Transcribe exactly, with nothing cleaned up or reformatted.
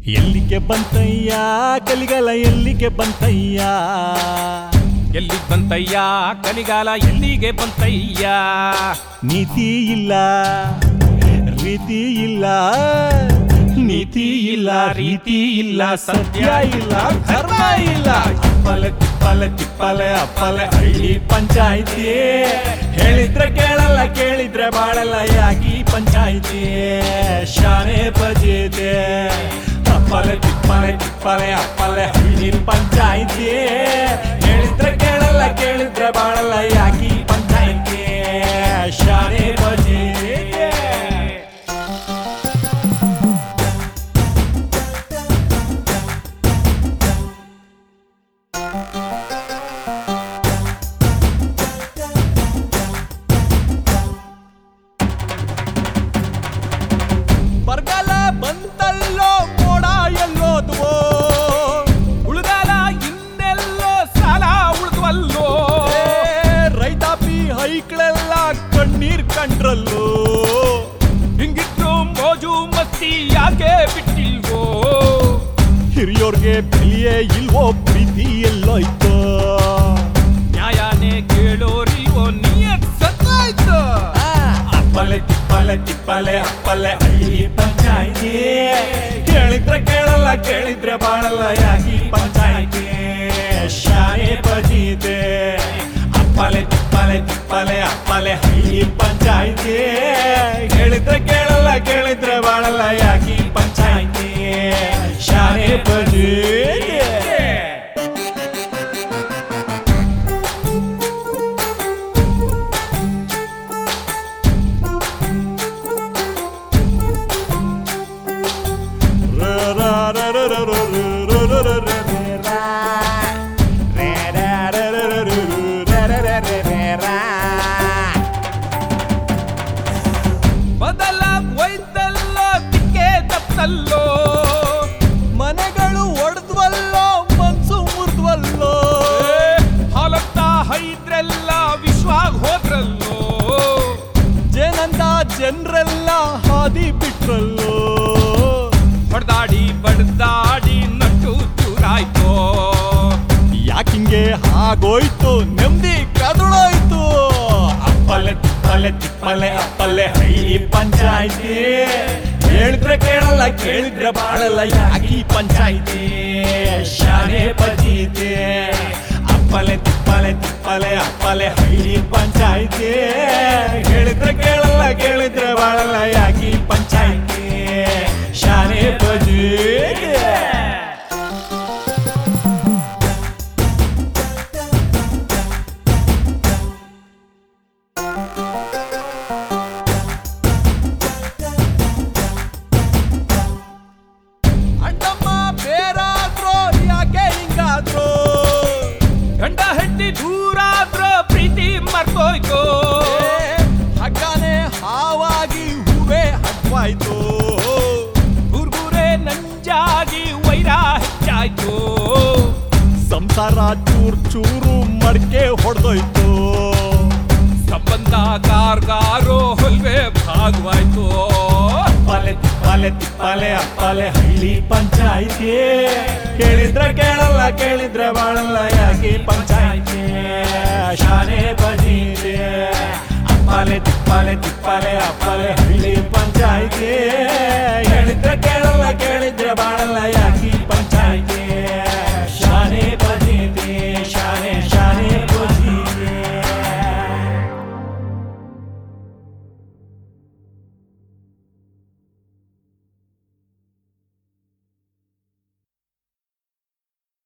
ಎಲ್ಲಿಗೆ ಬಂತಯ್ಯ ಕಲಿಗಾಲ ಎಲ್ಲಿಗೆ ಬಂತಯ್ಯ ಎಲ್ಲಿಗೆ ಬಂತಯ್ಯ ಕಲಿಗಾಲ ಎಲ್ಲಿಗೆ ಬಂತಯ್ಯ ನೀತಿ ಇಲ್ಲ ರೀತಿ ಇಲ್ಲ ನೀತಿ ಇಲ್ಲ ರೀತಿ ಇಲ್ಲ ಸತ್ಯ ಇಲ್ಲ ಧರ್ಮ ಇಲ್ಲ ತಿಪ್ಪಲೆ ತಿಪ್ಪಲೆ ತಿಪ್ಪಲೆ ಅಪ್ಪಲೆ ಹಳ್ಳಿ ಪಂಚಾಯಿತಿ ಹೇಳಿದ್ರೆ ಕೇಳಲ್ಲ ಕೇಳಿದ್ರೆ ಬಾಳಲ್ಲ ಯಾಕಿ ಪಂಚಾಯಿತಿ ಶಾನೆ ಬಜೆದೆ ಅಪ್ಪಲೆ ತಿಪ್ಪಲೆ ತಿಪ್ಪಲೆ ಅಪ್ಪಲೆ ಹಳ್ಳಿ ಪಂಚಾಯಿತಿ ಹೇಳಿದ್ರೆ ಕೇಳಲ್ಲ ಕೇಳಿದ್ರೆ ಬಾಳಲ್ಲ ಯಾಕಿ ಪಂಚಾಯಿತಿ ಶಾನೆ ಬಜೆದೆ ಬರಗಾಲ ಬಂತಲ್ಲೋ ಮೋಡ ಎಲ್ಲೋದ್ವೋ ಉಳ್ಗಾಲ ಇನ್ನೆಲ್ಲೋ ಸಾಲ ಉಳ್ದ್ವಲ್ಲೋ ರೈತಾಪಿ ಹೈಕ್ಳೆಲ್ಲ ಕಣ್ಣೀರ್ ಕಂಡ್ರಲ್ಲೋ ಹಿಂಗಿದ್ರು ಮೋಜು ಮಸ್ತಿ ಯಾಕೆ ಬಿಟ್ಟಿಲ್ವೋ ಹಿರಿಯೋರ್ಗೆ ಬೆಲೆಯೇ ಇಲ್ವೋ ಪ್ರೀತಿ ಎಲ್ಲೋಯ್ತು ನ್ಯಾಯನೇ ಕೇಳೋರಿಲ್ವೋ ನಿಯತ್ ಸತ್ತಾಯ್ತು ಅಪ್ಪಲೆ ತಿಪ್ಪಲೆ ತಿಪ್ಪಲೆ ಅಪ್ಪಲೆ ಹಳ್ಳಿ ಪಂಚಾಯಿತಿ ಕೇಳಿದ್ರೆ ಕೇಳಲ್ಲ ಕೇಳಿದ್ರೆ ಬಾಳಲ್ಲ ಯಾಕಿ ಪಂಚಾಯಿತಿ ಶಾನೆ ಬಜೀತೆ ಅಪ್ಪಲೆ ತಿಪ್ಪಲೆ ತಿಪ್ಪಲೆ ಅಪ್ಪಲೆ ಹಳ್ಳಿ ಪಂಚಾಯಿತಿ ಹೇಳಿದ್ರೆ ಕೇಳಲ್ಲ ಕೇಳಿದ್ರೆ ಬಾಳಲ್ಲ ಯಾಕಿ ಪಂಚಾಯಿತಿ ಶಾನೆ ಬಜೀತೆ ಬದಲ ಒಯ್ದಲ್ಲೋ ತಿಕ್ಕೆ ತಪ್ಪಲ್ಲೋ ಮನೆಗಳು ಒಡೆದ್ವಲ್ಲೋ ಮನ್ಸು ಮುರಿದ್ವಲ್ಲೋ ಹಾಲತ್ತ ಹೈದ್ರೆಲ್ಲ ವಿಶ್ವಾಗ ಹೋದ್ರಲ್ಲೋ ಜನಂದ ಜನರೆಲ್ಲ ಹಾದಿ ಬಿಟ್ರಲ್ಲೋ ಹೊಡೆದಾಡಿ ಬಡ್ದಾಡಿ ನಟ್ಟು ಚೂರಾಯ್ತು ಯಾಕಿಂಗೆ ಹಾಗೋಯ್ತು ನೆಮ್ಮದಿ ಕದಳೋಯ್ತು ಅಪ್ಪಲೆ ತಿಪ್ಪಲೆ ತಿಪ್ಪಲೆ ಅಪ್ಪಲೆ ಹಳ್ಳಿ ಪಂಚಾಯಿತಿ ಹೇಳಿದ್ರೆ ಕೇಳಲ್ಲ ಕೇಳಿದ್ರೆ ಬಾಳಲ್ಲ ಯಾಕಿ ಪಂಚಾಯಿತಿ ಶಾನೆ ಬಜೀತೆ ಅಪ್ಪಲೆ ತಿಪ್ಪಲೆ ತಿಪ್ಪಲೆ ಅಪ್ಪಲೆ ಹಳ್ಳಿ ಪಂಚಾಯಿತಿ ಹೇಳಿದ್ರೆ ಕೇಳಲ್ಲ ಕೇಳಿದ್ರೆ ಬಾಳಲ್ಲ ಯಾಕಿ ಪಂಚಾಯಿತಿ ಶಾನೆ ಬಜೀತೆ ಅಣ್ಣಮ್ಮ ಬೇರಾದ್ರೋ ಯಾಕೆ ಹಿಂಗಾದ್ರೋ ಗಂಡ ಹೆಂಡತಿ ದೂರಾದ್ರೋ ಪ್ರೀತಿ ಮರ್ತೋಯ್ತು ಹಗ್ಗಾನೆ ಹಾವಾಗಿ ಹೂವೇ ಹಗ್ವಾಯ್ತು ಗುರ್ಗುರೆ ನಂಜಾಗಿ ವೈರ ಹೆಚ್ಚಾಯ್ತು ಸಂಸಾರ ಚೂರ್ ಚೂರು ಮಡ್ಕೆ ಹೊಡೆದೋಯ್ತು ಸಂಬಂಧ ಕಾರ್ಗಾರೋ ಹೊಲ್ವೆ ಭಾಗವಾಯ್ತು ಅಪ್ಪಲೆ ತಿಪ್ಪಲೆ ತಿಪ್ಪಲೆ ಅಪ್ಪಲೆ ಹಳ್ಳಿ ಪಂಚಾಯಿತಿ ಕೇಳಿದ್ರೆ ಕೇಳಲ್ಲ ಕೇಳಿದ್ರೆ ಬಾಳಲ್ಲ ಯಾಕೆ ಪಂಚಾಯಿತಿ ಶಾನೆ ಬಜೀತೆ ಅಪ್ಪಲೆ ತಿಪ್ಪಲೆ ತಿಪ್ಪಲೆ ಅಪ್ಪಲೆ ಹಳ್ಳಿ ಪಂಚಾಯಿತಿ ಹೇಳಿದ್ರೆ ಕೇಳಲ್ಲ ಕೇಳಿದ್ರೆ